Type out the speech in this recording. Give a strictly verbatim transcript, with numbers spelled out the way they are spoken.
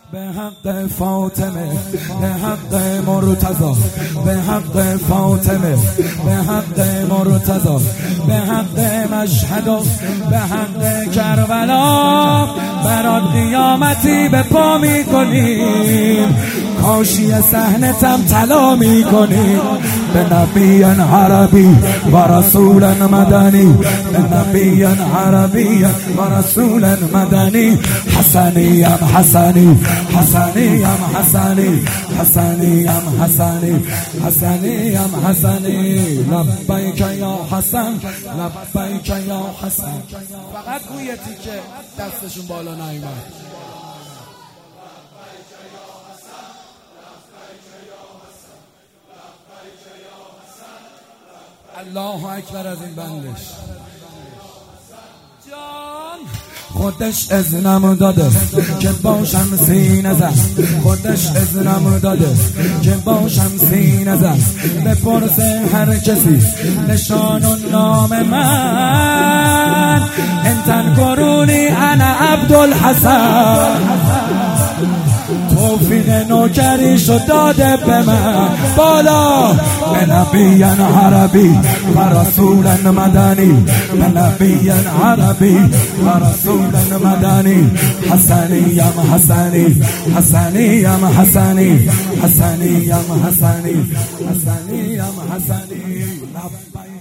به حق فاطمه، به حق مرتضی، به حق فاطمه، به حق مرتضی، به حق مشهد و به حق کربلا برات قیامتی به پا میکنیم، کاشی صحنتم طلا میکنیم. به نبی عربی و رسول مدنی، به نبی عربی و رسول مدنی. حسنی ام حسنی، حسنی ام حسنی، حسنی ام حسنی، حسنی ام حسنی. لبیک یا حسن، لبیک یا حسن. فقط گویتی که دستشون بالا نیامد. الله اکبر از این بندش. جان خودش اذنم داده که باشم سینه زد، خودش اذنم داده که باشم سینه زد. بپرسه هر کسی نشان و نام من، انتن قرونی انا عبدالحسن. توفیق نوکریشو داده به من بالا. به نبی عربی و رسول مدنی، به نبی عربی و رسول مدنی. حسنی ام حسنی، حسنی ام حسنی، حسنی ام حسنی، حسنی ام حسنی.